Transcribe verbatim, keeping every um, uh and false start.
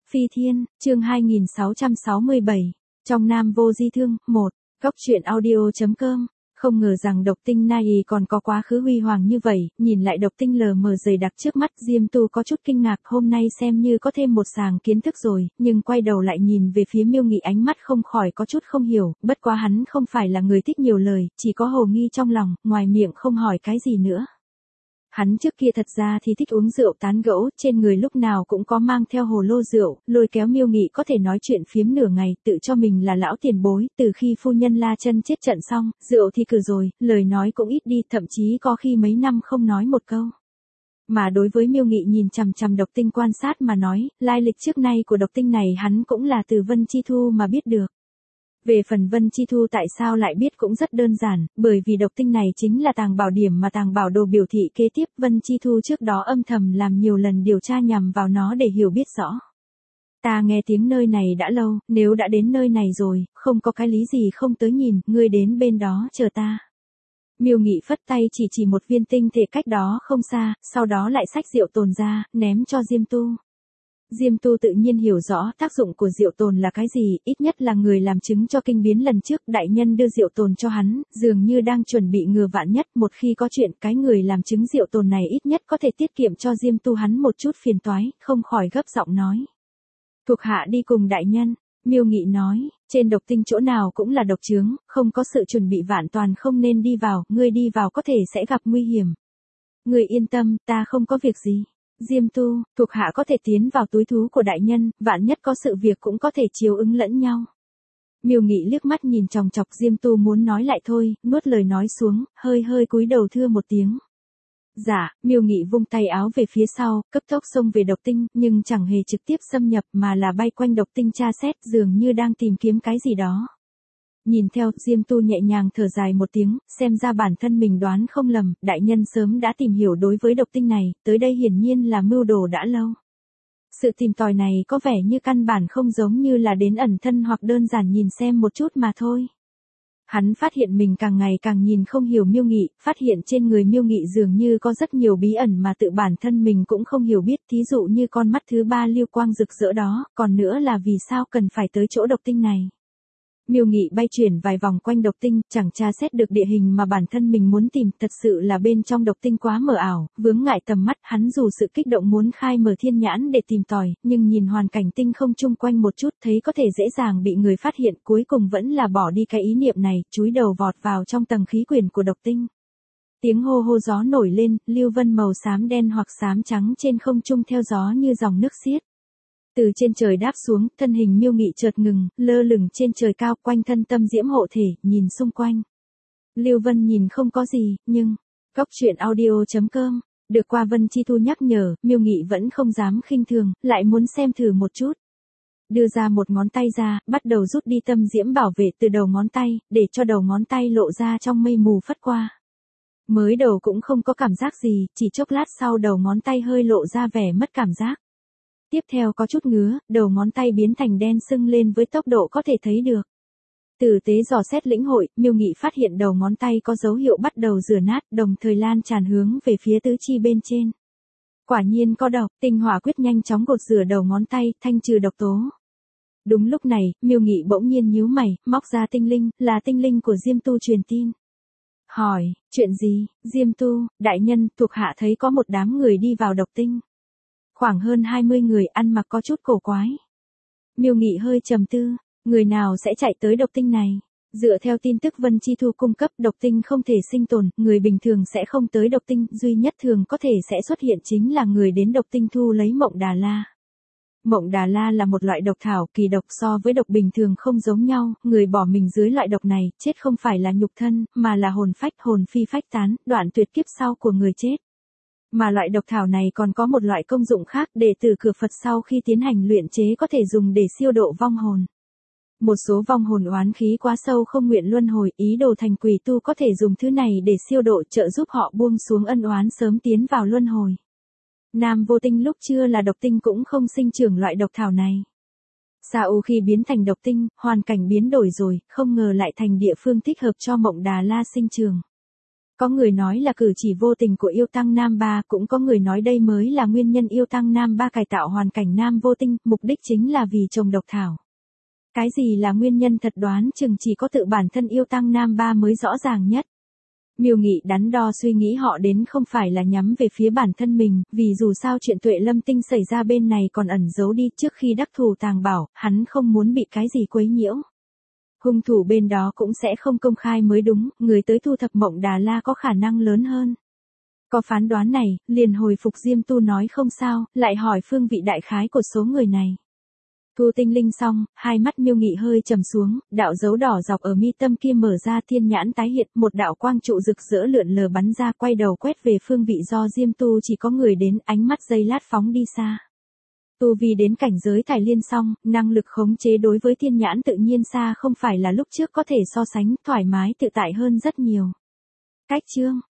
Phi Thiên, chương hai nghìn sáu trăm sáu mươi bảy, trong Nam Vô Di Thương, một, góc truyện audio.com. Không ngờ rằng độc tinh Nai còn có quá khứ huy hoàng như vậy, nhìn lại độc tinh lờ mờ dày đặc trước mắt, Diêm Tu có chút kinh ngạc, hôm nay xem như có thêm một sàng kiến thức rồi, nhưng quay đầu lại nhìn về phía Miêu Nghị, ánh mắt không khỏi có chút không hiểu, bất quá hắn không phải là người thích nhiều lời, chỉ có hồ nghi trong lòng, ngoài miệng không hỏi cái gì nữa. Hắn trước kia thật ra thì thích uống rượu tán gẫu, trên người lúc nào cũng có mang theo hồ lô rượu, lôi kéo Miêu Nghị có thể nói chuyện phiếm nửa ngày, tự cho mình là lão tiền bối, từ khi phu nhân La Chân chết trận xong, rượu thì cử rồi, lời nói cũng ít đi, thậm chí có khi mấy năm không nói một câu. Mà đối với Miêu Nghị nhìn chằm chằm độc tinh quan sát mà nói, lai lịch trước nay của độc tinh này hắn cũng là từ Vân Chi Thu mà biết được. Về phần Vân Chi Thu tại sao lại biết cũng rất đơn giản, bởi vì độc tinh này chính là tàng bảo điểm mà tàng bảo đồ biểu thị kế tiếp, Vân Chi Thu trước đó âm thầm làm nhiều lần điều tra nhằm vào nó để hiểu biết rõ. Ta nghe tiếng nơi này đã lâu, nếu đã đến nơi này rồi, không có cái lý gì không tới nhìn, ngươi đến bên đó chờ ta. Miêu Nghị phất tay chỉ chỉ một viên tinh thể cách đó không xa, sau đó lại xách rượu tồn ra, ném cho Diêm Tu. Diêm Tu tự nhiên hiểu rõ tác dụng của rượu tồn là cái gì, ít nhất là người làm chứng cho kinh biến lần trước, đại nhân đưa rượu tồn cho hắn, dường như đang chuẩn bị ngừa vạn nhất, một khi có chuyện, cái người làm chứng rượu tồn này ít nhất có thể tiết kiệm cho Diêm Tu hắn một chút phiền toái, không khỏi gấp giọng nói. Thuộc hạ đi cùng đại nhân, Miêu Nghị nói, trên độc tinh chỗ nào cũng là độc chướng, không có sự chuẩn bị vạn toàn không nên đi vào, ngươi đi vào có thể sẽ gặp nguy hiểm. Ngươi yên tâm, ta không có việc gì. Diêm Tu, thuộc hạ có thể tiến vào túi thú của đại nhân, vạn nhất có sự việc cũng có thể chiếu ứng lẫn nhau. Miêu Nghị liếc mắt nhìn chòng chọc Diêm Tu muốn nói lại thôi, nuốt lời nói xuống, hơi hơi cúi đầu thưa một tiếng. Dạ, Miêu Nghị vung tay áo về phía sau, cấp tốc xông về độc tinh, nhưng chẳng hề trực tiếp xâm nhập mà là bay quanh độc tinh tra xét, dường như đang tìm kiếm cái gì đó. Nhìn theo, Diêm Tu nhẹ nhàng thở dài một tiếng, xem ra bản thân mình đoán không lầm, đại nhân sớm đã tìm hiểu đối với độc tinh này, tới đây hiển nhiên là mưu đồ đã lâu. Sự tìm tòi này có vẻ như căn bản không giống như là đến ẩn thân hoặc đơn giản nhìn xem một chút mà thôi. Hắn phát hiện mình càng ngày càng nhìn không hiểu Miêu Nghị, phát hiện trên người Miêu Nghị dường như có rất nhiều bí ẩn mà tự bản thân mình cũng không hiểu biết, thí dụ như con mắt thứ ba lưu quang rực rỡ đó, còn nữa là vì sao cần phải tới chỗ độc tinh này. Miêu Nghị bay chuyển vài vòng quanh độc tinh, chẳng tra xét được địa hình mà bản thân mình muốn tìm, thật sự là bên trong độc tinh quá mờ ảo, vướng ngại tầm mắt, hắn dù sự kích động muốn khai mở thiên nhãn để tìm tòi, nhưng nhìn hoàn cảnh tinh không chung quanh một chút thấy có thể dễ dàng bị người phát hiện, cuối cùng vẫn là bỏ đi cái ý niệm này, chúi đầu vọt vào trong tầng khí quyển của độc tinh. Tiếng hô hô gió nổi lên, lưu vân màu xám đen hoặc xám trắng trên không trung theo gió như dòng nước xiết. Từ trên trời đáp xuống, thân hình Miêu Nghị chợt ngừng, lơ lửng trên trời cao, quanh thân tâm diễm hộ thể, nhìn xung quanh. Lưu Vân nhìn không có gì, nhưng, góc truyện audio.com, được qua Vân Chi Thu nhắc nhở, Miêu Nghị vẫn không dám khinh thường, lại muốn xem thử một chút. Đưa ra một ngón tay ra, bắt đầu rút đi tâm diễm bảo vệ từ đầu ngón tay, để cho đầu ngón tay lộ ra trong mây mù phất qua. Mới đầu cũng không có cảm giác gì, chỉ chốc lát sau đầu ngón tay hơi lộ ra vẻ mất cảm giác. Tiếp theo có chút ngứa, đầu ngón tay biến thành đen sưng lên với tốc độ có thể thấy được. Tử tế dò xét lĩnh hội, Miêu Nghị phát hiện đầu ngón tay có dấu hiệu bắt đầu rửa nát, đồng thời lan tràn hướng về phía tứ chi bên trên. Quả nhiên có độc, tinh hỏa quyết nhanh chóng gột rửa đầu ngón tay, thanh trừ độc tố. Đúng lúc này, Miêu Nghị bỗng nhiên nhíu mày, móc ra tinh linh, là tinh linh của Diêm Tu truyền tin. Hỏi, chuyện gì? Diêm Tu, đại nhân, thuộc hạ thấy có một đám người đi vào độc tinh. Khoảng hơn hai mươi người, ăn mặc có chút cổ quái. Miêu Nghị hơi trầm tư, người nào sẽ chạy tới độc tinh này? Dựa theo tin tức Vân Chi Thu cung cấp, độc tinh không thể sinh tồn, người bình thường sẽ không tới độc tinh, duy nhất thường có thể sẽ xuất hiện chính là người đến độc tinh thu lấy Mộng Đà La. Mộng Đà La là một loại độc thảo, kỳ độc so với độc bình thường không giống nhau, người bỏ mình dưới loại độc này, chết không phải là nhục thân, mà là hồn phách, hồn phi phách tán, đoạn tuyệt kiếp sau của người chết. Mà loại độc thảo này còn có một loại công dụng khác, đệ tử cửa Phật sau khi tiến hành luyện chế có thể dùng để siêu độ vong hồn. Một số vong hồn oán khí quá sâu không nguyện luân hồi, ý đồ thành quỷ tu có thể dùng thứ này để siêu độ, trợ giúp họ buông xuống ân oán sớm tiến vào luân hồi. Nam Vô Tinh lúc chưa là độc tinh cũng không sinh trưởng loại độc thảo này. Sau khi biến thành độc tinh, hoàn cảnh biến đổi rồi, không ngờ lại thành địa phương thích hợp cho Mộng Đà La sinh trưởng. Có người nói là cử chỉ vô tình của yêu tăng Nam Ba, cũng có người nói đây mới là nguyên nhân yêu tăng Nam Ba cải tạo hoàn cảnh Nam Vô Tinh, mục đích chính là vì trồng độc thảo. Cái gì là nguyên nhân thật đoán chừng chỉ có tự bản thân yêu tăng Nam Ba mới rõ ràng nhất. Miêu Nghị đắn đo suy nghĩ họ đến không phải là nhắm về phía bản thân mình, vì dù sao chuyện Tuệ Lâm Tinh xảy ra bên này còn ẩn giấu đi trước khi đắc thù tàng bảo, hắn không muốn bị cái gì quấy nhiễu. Hung thủ bên đó cũng sẽ không công khai mới đúng, người tới thu thập Mộng Đà La có khả năng lớn hơn. Có phán đoán này, liền hồi phục Diêm Tu nói không sao, lại hỏi phương vị đại khái của số người này. Thu Tinh Linh xong, hai mắt Miêu Nghị hơi trầm xuống, đạo dấu đỏ dọc ở mi tâm kia mở ra, thiên nhãn tái hiện, một đạo quang trụ rực rỡ lượn lờ bắn ra, quay đầu quét về phương vị do Diêm Tu chỉ có người đến, ánh mắt giây lát phóng đi xa. Tu vi đến cảnh giới thải liên xong, năng lực khống chế đối với thiên nhãn tự nhiên xa không phải là lúc trước có thể so sánh, thoải mái tự tại hơn rất nhiều. Cách chương